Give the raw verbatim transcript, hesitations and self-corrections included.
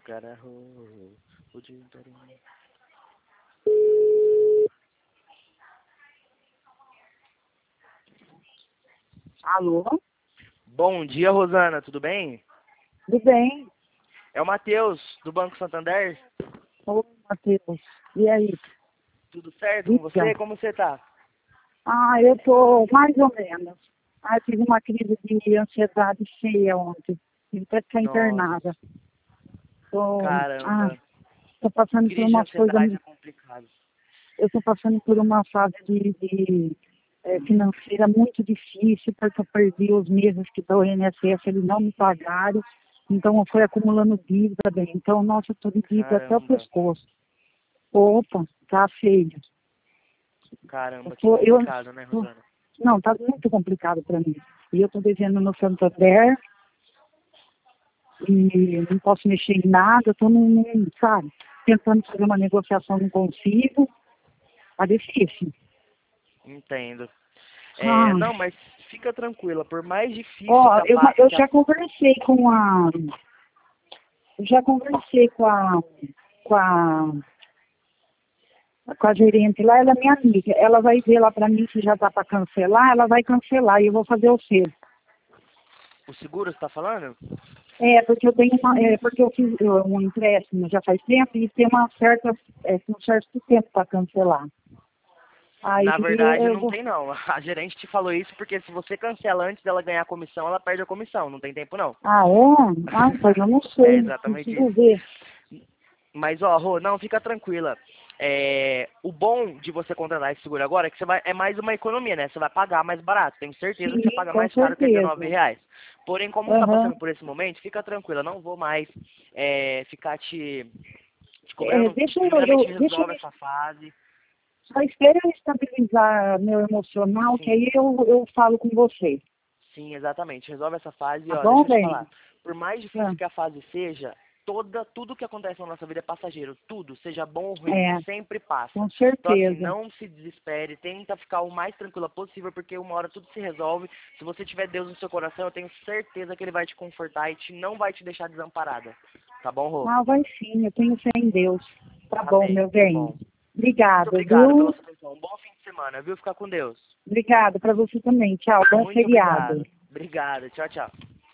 quero arroz, o dia inteiro. Alô? Bom dia, Rosana, tudo bem? Tudo bem? É o Matheus, do Banco Santander. Ô, Matheus. E aí? Tudo certo com Diga. você? Como você tá? Ah, eu tô mais ou menos. Ah, eu tive uma crise de ansiedade feia ontem. Tive até que ficar Nossa, internada. Tô, ah, caramba. tô passando por Crise de umas coisas. ansiedade é complicado. Eu tô passando por uma fase de, de eh, financeira muito difícil, porque eu perdi os meses que do I N S S, eles não me pagaram. Então, eu fui acumulando dívida bem. Então, nossa, eu tô de dívida até o Caramba, pescoço. Opa, tá feio. Eu caramba, que tô, eu, complicado, né, tô- Rosana? não, tá muito complicado para mim. E eu estou devendo no Santander e não posso mexer em nada, estou num, num, sabe, tentando fazer uma negociação, não consigo. Tá difícil. Entendo. É, Ah, não, mas fica tranquila, por mais difícil ó, que a, eu, pa- eu que a já conversei com a. Eu já conversei com a. Com a com a gerente lá, ela é minha amiga. Ela vai ver lá para mim se já tá para cancelar, ela vai cancelar e eu vou fazer o selo. o seguro você tá falando? É, porque eu tenho uma, é, porque eu fiz eu, um empréstimo já faz tempo e tem uma certa, é, um certo tempo para cancelar. Aí Na eu, verdade, eu não vou. tem não. A gerente te falou isso porque se você cancela antes dela ganhar a comissão, ela perde a comissão. Não tem tempo não. Ah, é? Ah, então eu não É sei, exatamente preciso isso. ver. Mas, ó, Rô, não, fica tranquila. É, o bom de você contratar esse seguro agora é que você vai, é mais uma economia, né? Você vai pagar mais barato. Tenho certeza que você Sim, paga com mais caro que certeza. dezenove reais. Porém, como você está Aham. passando por esse momento, fica tranquila. Não vou mais é, ficar te, te É, cobrando. deixa eu, Primeiramente, eu, deixa eu, resolve essa fase. só espera eu estabilizar meu emocional, que Sim, aí eu, eu falo com você. sim, exatamente. Resolve essa fase. E, Tá ó, bom, deixa eu te bem? falar. Por mais Ah, difícil que a fase seja, toda, tudo que acontece na nossa vida é passageiro. Tudo, seja bom ou ruim, é, sempre passa. com Então, assim, certeza. não se desespere, tenta ficar o mais tranquila possível, porque uma hora tudo se resolve. Se você tiver Deus no seu coração, eu tenho certeza que Ele vai te confortar e te, não vai te deixar desamparada. Tá bom, Rô? Ah, vai sim, eu tenho fé em Deus. Tá bom, Amém. meu Que bem. bom. Muito Obrigada, obrigado pela viu? sua atenção. Um bom fim de semana, viu? Ficar com Deus. Obrigada para você também. Tchau, bom Muito feriado. obrigado. Obrigado. Tchau, tchau.